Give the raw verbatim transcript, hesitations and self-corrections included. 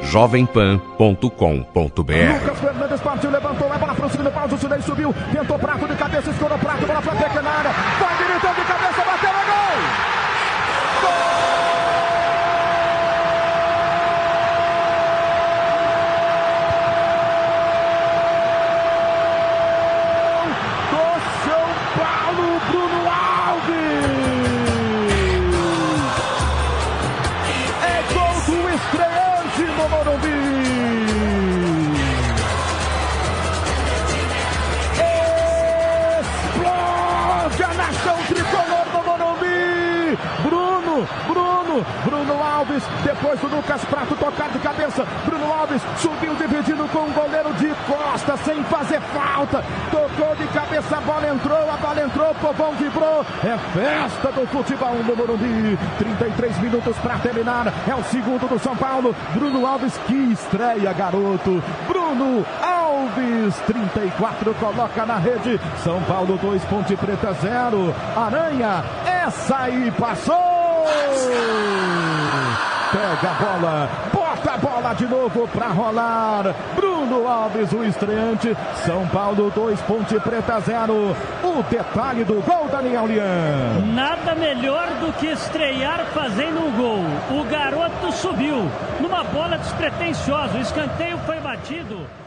jovem pan ponto com ponto br. Lucas Fernandes partiu, levantou a bola para o segundo pau, o Sulei subiu, tentou prato de cabeça, escorou prato, bola para a pequena área, vai direitão de cabeça, bateu, é gol! Gol! Bruno, Bruno Alves, depois do Lucas Prato tocar de cabeça, Bruno Alves subiu dividindo com o goleiro de costa, sem fazer falta, tocou de cabeça, a bola entrou, a bola entrou, o povão vibrou, é festa do futebol no Morumbi, trinta e três minutos para terminar, é o segundo do São Paulo, Bruno Alves, que estreia, garoto, Bruno Alves, trinta e quatro, coloca na rede, São Paulo dois, Ponte Preta zero, Aranha, essa aí passou! Pega a bola, bota a bola de novo para rolar. Bruno Alves, o estreante. São Paulo dois, Ponte Preta zero. O detalhe do gol, Daniel Lian. Nada melhor do que estrear fazendo um gol. O garoto subiu numa bola despretensiosa. O escanteio foi batido.